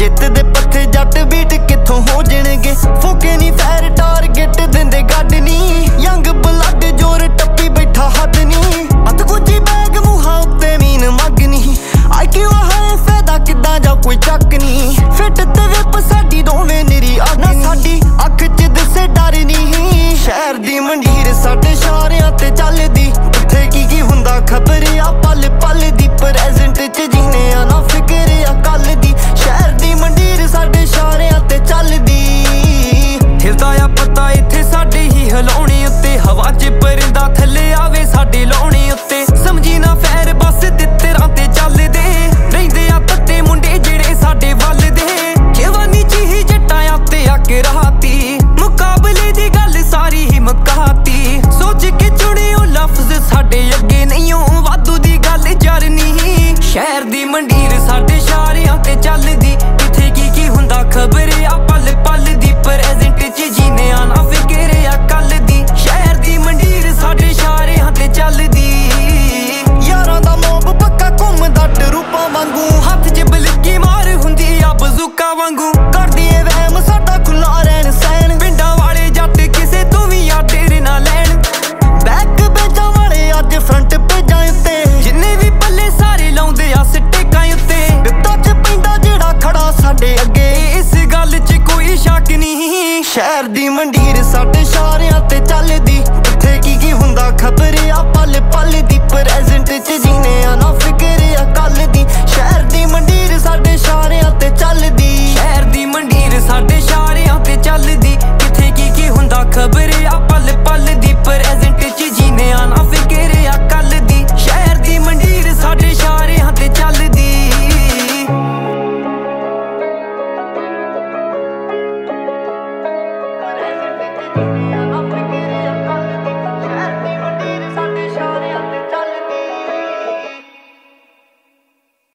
ਜਿੱਤ ਦੇ ਪੱਥੇ ਜੱਟ ਬੀਟ ਕਿੱਥੋਂ ਹੋ ਜਾਣਗੇ। ਫੋਕੇ ਨਹੀਂ ਫੈਰ ਟਾਰਗੇਟ ਦਿੰਦੇ ਗੱਡ ਨੀ। ਯੰਗ ਬਲੱਡ ਜੋਰ ਟੱਪੀ ਬੈਠਾ ਹੱਦ ਨੀ। ਅੱਤ ਗੁੱਜੀ ਬੈਗ ਮੂੰਹਾਂ ਉੱਤੇ ਮੀਨ ਮੱਗ ਨੀ। ਆਈਕਿਊ ਹੈ ਫਾਇਦਾ ਕਿੱਦਾਂ ਜਾਂ ਕੋਈ ਚੱਕ ਨੀ। ਫਿੱਟ ਤੇ ਵਿਪ ਸਾਡੀ ਦੋਵੇਂ ਨਿਰੀ ਅੱਗ ਨੀ। ਸਾਡੀ ਅੱਖ ਚ ਦਿਸੇ ਡਰ ਨੀ। ਸ਼ਹਿਰ ਦੀ ਮੰਡੀਰ ਸਾਡੇ ਇਸ਼ਾਰਿਆਂ ਤੇ ਚੱਲਦੀ। ਕਿੱਥੇ ਕੀ ਹੁੰਦਾ ਖਬਰ ਆ ਪਲ ਪਲ ਦੀ। ਪ੍ਰੈਜ਼ੈਂਟ ਚ ਜੀਨੇ ਆ ਨਾ ਫਿਕਰ ਆ ਕੱਲ ਦੀ। ਸ਼ਹਿਰ ਦੀ ਮੰਡੀਰ ਸਾਡੇ ਇਸ਼ਾਰਿਆਂ ਤੇ ਚੱਲਦੀ। ਹਿਲਦਾ ਆ ਪਤਾ ਇੱਥੇ ਸਾਡੇ ਹੀ ਹਿਲਾਉਣੇ ਉੱਤੇ। ਹਵਾ ਚ ਪਰਿੰਦਾ ਥੱਲੇ ਆਵੇ ਸਾਡੇ ਲਾਉਣੇ ਉੱਤੇ। ਸਮਝੀ ਨਾ ਫੈਰ ਬਸ ਤਿੱਤਰਾਂ ਤੇ ਚੱਲਦੇ। ਰਹਿੰਦੇ ਆ ਤੱਤੇ ਮੁੰਡੇ ਜਿਹੜੇ ਸਾਡੇ ਵੱਲ ਦੇ। ਜਵਾਨੀ ਚ ਹੀ ਜੱਟਾਂ ਉੱਤੇ ਅੱਕ ਰਾਤੀ। ਮੁਕਾਬਲੇ ਦੀ ਗੱਲ ਸਾਰੀ ਹੀ ਮੁਕਾਤੀ। ਸੋਚ ਕੇ ਚੁਣੇ ਉਹ ਲਫ਼ਜ਼ ਸਾਡੇ ਅੱਗੇ ਨਹੀਂ ਓ ਵਾਧੂ ਦੀ ਗੱਲ ਜਰ ਨਹੀਂ। ਸ਼ਹਿਰ ਦੀ ਮੰਡੀਰ ਸਾਡੇ ਇਸ਼ਾਰਿਆਂ ਤੇ ਚੱਲਦੀ। ਕਿੱਥੇ ਕੀ ਹੁੰਦਾ ਖਬਰ ਆ ਪਲ ਪਲ ਦੀ। ਪ੍ਰੈਜ਼ੈਂਟ ਚ ਜੀਨੇ ਆ ਨਾ ਫਿਕਰ ਆ ਕੱਲ ਦੀ। ਸ਼ਹਿਰ ਦੀ ਮੰਡੀਰ ਸਾਡੇ ਇਸ਼ਾਰਿਆਂ ਤੇ ਚੱਲਦੀ। ਯਾਰਾਂ ਦਾ ਮੋਬ ਪੱਕਾ ਘੁੰਮਦਾ ਟਰੂਪਾਂ ਵਾਂਗੂ। ਹੱਥ ਚ ਬਲਕੀ ਮਾਰ ਹੁੰਦੀ ਆ ਬਜ਼ੂਕਾ ਵਾਂਗੂ। ਕਰਦੀ ਏ ਵਹਿਮ ਸਾਡਾ ਖੁੱਲਾ ਰਹਿਣ ਸਹਿਣ। ਪਿੰਡਾਂ ਵਾਲੇ ਜੱਟ ਕਿਸੇ ਤੋਂ ਵੀ ਆ ਡੇਰੇ ਨਾ ਲੈਣ। ਬੈਕ ਪੇਜਾਂ ਵਾਲੇ ਅੱਜ ਫਰੰਟ ਪੇਜਾਂ ਉੱਤੇ। ਜਿੰਨੇ ਵੀ ਪੱਲੇ ਸਾਰੇ ਲਾਉਂਦੇ ਆ ਸਟੇਕਾਂ ਉੱਤੇ। ਦਿੱਤਾ ਚ ਪੈਂਦਾ ਜਿਹੜਾ ਖੜਾ ਸਾਡੇ ਅੱਗੇ। ਇਸ ਗੱਲ ਚ ਕੋਈ ਸ਼ੱਕ ਨਹੀਂ। ਸ਼ਹਿਰ ਦੀ ਮੰਡੀਰ ਸਾਡੇ ਇਸ਼ਾਰਿਆਂ ਤੇ ਚੱਲਦੀ। ਕਿੱਥੇ ਕੀ ਹੁੰਦਾ ਖਬਰ ਆ ਪਲ ਪਲ ਦੀ। ਪ੍ਰੈਜ਼ੈਂਟ ਚ ਜੀਨੇ ਆ ਨਾ ਫਿਕਰ ਆ ਕੱਲ ਦੀ। ਸ਼ਹਿਰ ਦੀ ਮੰਡੀਰ ਸਾਡੇ ਇਸ਼ਾਰਿਆਂ ਤੇ